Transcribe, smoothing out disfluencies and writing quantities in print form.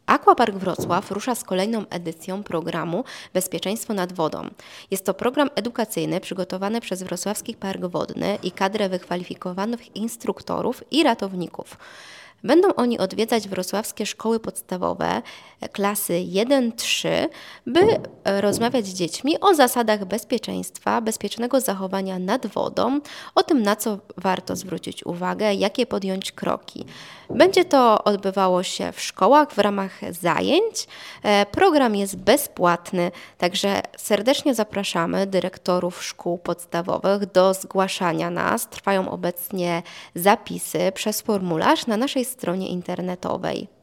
Aquapark Wrocław rusza z kolejną edycją programu Bezpieczeństwo nad wodą. Jest to program edukacyjny przygotowany przez Wrocławski Park Wodny i kadrę wykwalifikowanych instruktorów i ratowników. Będą oni odwiedzać wrocławskie szkoły podstawowe, klasy 1-3, by rozmawiać z dziećmi o zasadach bezpieczeństwa, bezpiecznego zachowania nad wodą, o tym, na co warto zwrócić uwagę, jakie podjąć kroki. Będzie to odbywało się w szkołach w ramach zajęć. Program jest bezpłatny, także serdecznie zapraszamy dyrektorów szkół podstawowych do zgłaszania nas. Trwają obecnie zapisy przez formularz na naszej stronie internetowej.